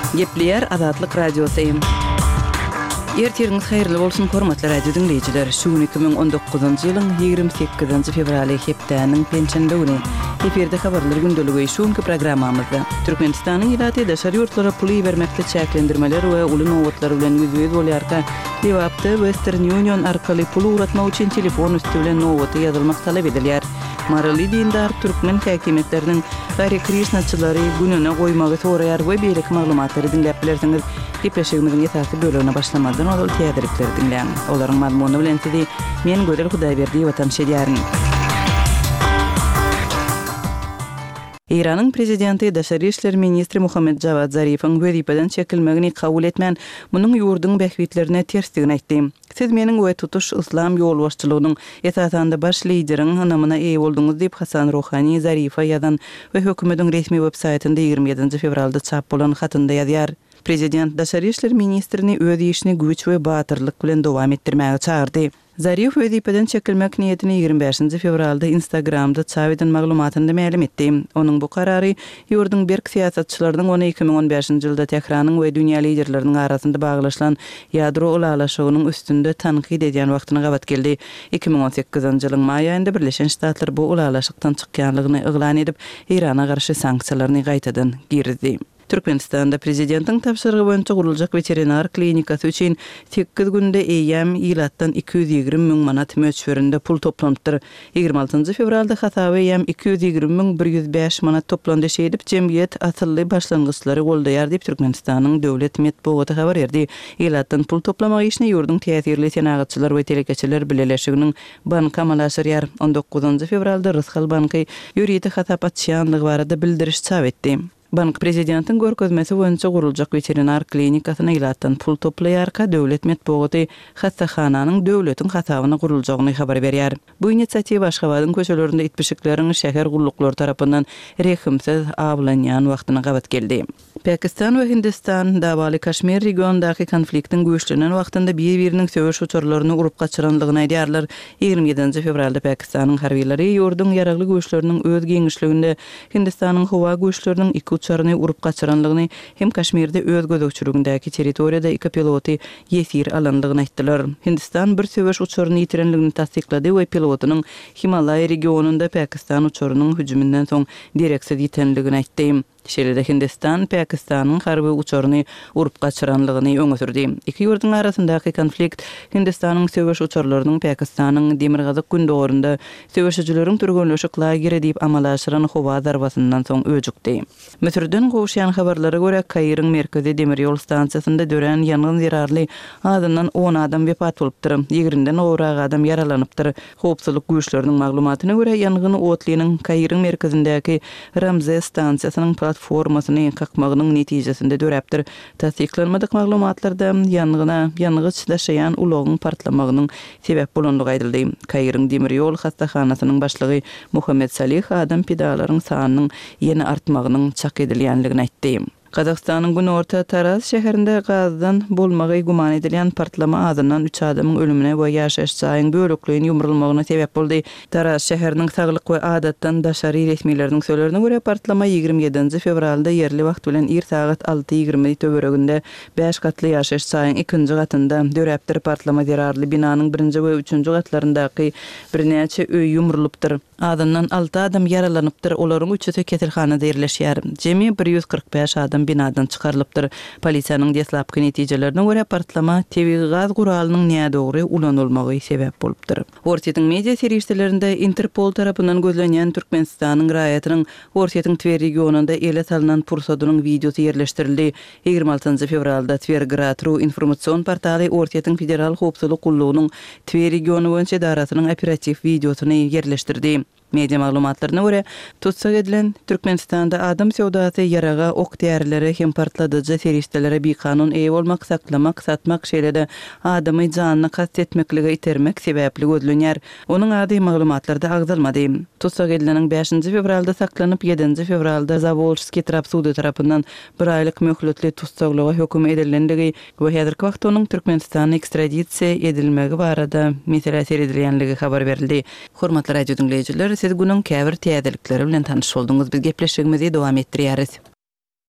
Gepleyer Azatlyk Radiosyň. Ertirňiz haýyrly bolsun hormatly radio dinleýijiler. Şu 2019-njy ýylyň 28-nji fevraly hepdeniň pençende güni. Eferde habarlar gündöligi şuňky programmamyzda Türkmenistanyň ýa-da daşary ýurtlara puly bermekde çäklendirmeler we uly nowatlar bilen ýüzüýüz bolýarka dewapda Western Union arkaly pul uratmak üçin telefon üstü bilen nowaty ýazylmak talap edilýär. Marali dindar Türkmen häkimetleriniň gaýrykrisnaçylary gününe goýmagy soraýar we beýlik maglumatlary dinläp bilersiňiz. Gepleşigimiziň esasy bölügine başlamadan ol teýdirlikleri dinleň. Olaryň mazmuny bilen sizi men Gödel Hudaýberdi watan şeýärni. İran'ın prezidenti Daşary işler ministri Muhammed Javad Zarifoň wezipeden çekilmegini kabul etmän, munyň ýurduň bähwitlerine tersdigini aýtdy. Siz meniň we tutuş islam ýolbaşçylygynyň esasında baş lideriň hanamyna eýe bolduňuz diýip Hasan Rohani Zarifa ýazan we hökümetiň resmi websaýtynda 27 fevralda çap bolan hatynda ýazýar. Prezident Daşary işler ministrini öz işini güç we batyrlyk bilen dowam etdirmäge çağırdy. Zarif wezipeden çekilmek niyetini 25 fevralda Instagramda çap eden maglumatynda ma'lum etdi. Onuň bu karary ýurduň berk siýasatçylarynyň ony 2015-nji ýylda Tehranyň we dünýä liderleriniň arasynda baglaşylan ýadro ulalaşygynyň üstünde tanqid edýän wagtyna gabat geldi. 2018-nji ýylyň may aýynda Birleşen Ştatlar bu ulalaşykdan çykýanlygyny eglan edip Irana garşy sanksiýalaryny gaýtadan girdi. Türkmenistanda prezidentiň tapşyrygy boýunça guruljak veterinar klinikasy üçin 8 günde eýem ýylatdan 220 000 manat möçberinde pul toplandyr. 26 fevralda Hatawy eýem 220 105 manat toplandy şeýdip jemgyýet asylly başlangyçlary goldaýar diýip Türkmenistanyň döwlet medeniýeti habar berdi. Ýylatdan pul toplamak işini ýurduň täsirli senagatçylar we telekeçiler bileşiginiň banka malaşyrýar. 19 fevralda Rysgal banky ýüridi Hatapatçyanlygy barada bildiriş çap etdi. Bank prezidentiň görkezmesi boýunça guruljak veterinar klinikasyna ýylatdan pul toplaýarka döwlet medeniýeti hastahananyň döwletiň hasabyna guruljagyny habar berýär. Bu inisiatiwa Aşgabatyň köşelerinde itbişikleriniň şäher gulluklar tarapyndan rehimsiz awlanýan wagtyna gabat geldi. Pakistan we Hindistan dawaly Kaşmir regionundaky konfliktiň güýçlenen wagtynda bir-biriniň söwüş uçurlaryny urup gaçyranlygyny aýdýarlar. 27 fevralda Pakistanyň harbiýleri ýurduň ýaragly güýçleriniň öz geňişliginde Hindistanyň howa güýçleriniň iki uçaryny urup gaçyranlygyny hem Kaşmirde öz gözegçiligindäki territoriýada iki piloty ýesir alanlygyny aýtdylar. Hindistan bir söwüş uçuryny ýitirenligini tasdiklady we pilotynyň Himalaya regionunda Pakistan uçurynyň hüjümünden soň direksiz ýitenligini aýtdy. Şeýle Hindistan Pakistanyň harby uçuryny urup gaçyranlygyny öňe sürdi. Iki ýurduň arasyndaky konflikt Hindistanyň söwüş uçurlarynyň Pakistanyň demirgazyk gündorunda söwüşçileriň türgünleşik lagery diýip amalaşyran howa darbasyndan soň öjükdi. Müsürden gowşaýan habarlara görä Kaýryň merkezi demir ýol stansiýasynda dören ýangyn zirarly adından 10 adam wepat bolupdyr. 20-den owrag adam yaralanypdyr. Howpsuzlyk güýçleriniň maglumatyna görä ýangyn Otlynyň Kaýryň merkezindäki Ramzes stansiýasynyň platformasyny kakmagynyň netijesinde döräpdir. Tasdiklanmadyk maglumatlarda ýangýyç daşaýan ulagyň partlamagynyň sebäp bolandygy aýdyldy. Kaýryň demir ýol hastahanasynyň başlygy Muhammed Salih adam pedalaryň sanynyň ýene artmagynyň çak edilýänligini aýtdy. Kazakstanyň Günorta Taraz şäherinde gazdan bolmagy guman edilýän partlama adından 3 adamyň ölümine we ýaşaş çaýyň bölekligini ýumrulmagyna sebäp boldy. Taraz şäheriniň saglyk we adatdan daşary resmiýetleriniň söýlerine görä partlama 27 fevralda ýerli wagt bilen saat 6:20 töwereginde 5 gatly ýaşaş çaýyň 2-nji gatynda döräpdir. Partlama zerarly binanyň 1-nji we 3-nji gatlaryndaky birnäçe öý ýumrulypdyr. Adından 6 adam yaralanypdyr. Olaryň 3-ü kesilhanada ýerleşýär. Jemi 145 adam binadan çykarylypdyr. Polisiýanyň deslapky netijelerine görä partlama tebii gaz guralynyň nädogry ulanylmagy sebäp bolupdyr. Ortiýetiň media serwislerinde Interpol tarapyndan gözlenýän Türkmenistanyň raýatynyň Ortiýetiň Tver regionunda ele salynan pursadynyň videosy ýerleşdirildi. 26 fevralda Tver Gratru informatsion portaly Ortiýetiň federal howpsuzlyk gullugynyň Tver regionu boýunça idarasynyň operativ videosyny ýerleşdirdi. Media maglumatlaryna görä, tutsak edilen Türkmenistanda adam sowdasy yaraga ok därileri hem partladyjy serwistelere bikanun eýe bolmak, saklamak, satmak şeýlede adamy janyny kastetmeklige itermek sebäpli gözlenýär. Onuň ady maglumatlarda agzalmady. Tutsak edileniň 5 fevralda saklanyp 7 fevralda Zavolski trapsudy tarapyndan 1 aýlyk möhletli tutsaklyga höküm edilendigi we häzirki wagtda onuň Türkmenistana ekstradisiýa edilmegi barada mesele seredilýänligi habar berildi. Hormatly radio dinleýijiler, siz günüň käbir täzelikleri bilen tanyş boldunuz. Biz gepleşigimizi dowam etdirýäris.